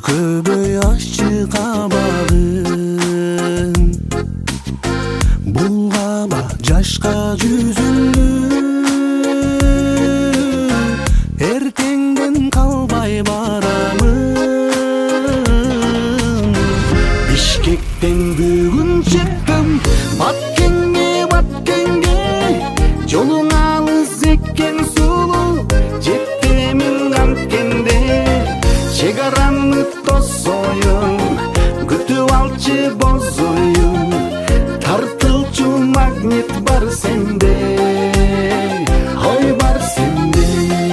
көбөй ашчы кабагың, булгама жашка жүзүңдү, эртеңден калбай барамын. Бишкектен бүгүн чыктым, Баткенге, жолуң алыс экен сулуу, жетемин канткенде, чек араны тосоюн, күтүп алчы бозоюн, тартылчу магнит бар сенде, ой бар сенде.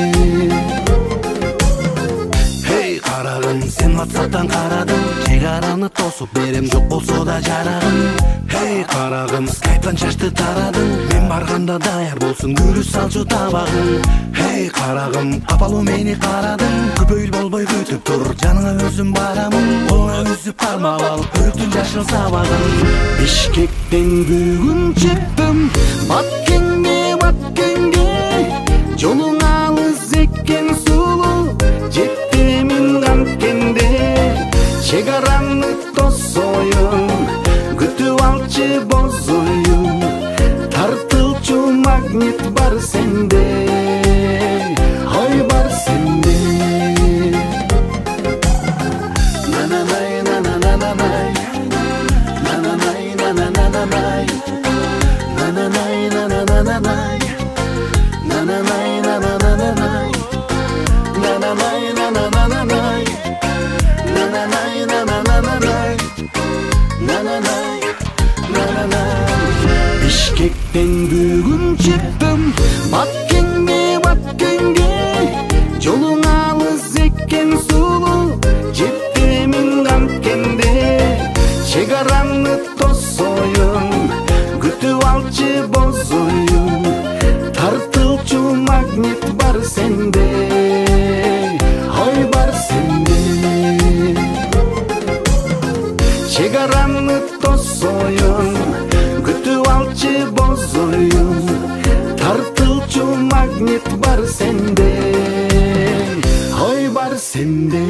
Хей карагым, сен WhatsApp'тан карадың, чек араны тосуп берем, жок болсо да жарагым. Хей карагым, Skype'тан чачты тарадың, мен барганда даяр болсун күрүш салчу табагың. Хей карагым, апалуу мени карадың, көпөйүл болбой күтүп тур, жаныңа өзүм барамын, колуңа үзүп кармап ал өрүктүн жашыл сабагын. Бишкектен бүгүн чыктым, Баткенге, жолуң алыс экен сулуу, жетемин канткенде, чек араны тосоюн, күтүп алчы бозоюн, тартылчу магнит бар сенде, ой бар сенде. Нананай, нанананай, нананай, нанананай, нананай, нанананай, нананай, нанананай, нананай, нанананай, нананай, нанананай, нананай. Бишкектен бүгүн чыктым, Баткенге, жолуң алыс экен сулуу, жетемин канткенде, чек араны тосоюн, күтүп алчы бозоюн, тартылчу магнит бар сенде, ой бар сенде. Чек араны тосоюн, күтүп алчы бозоюн, тартылчу магнит бар сенде, ой бар сенде.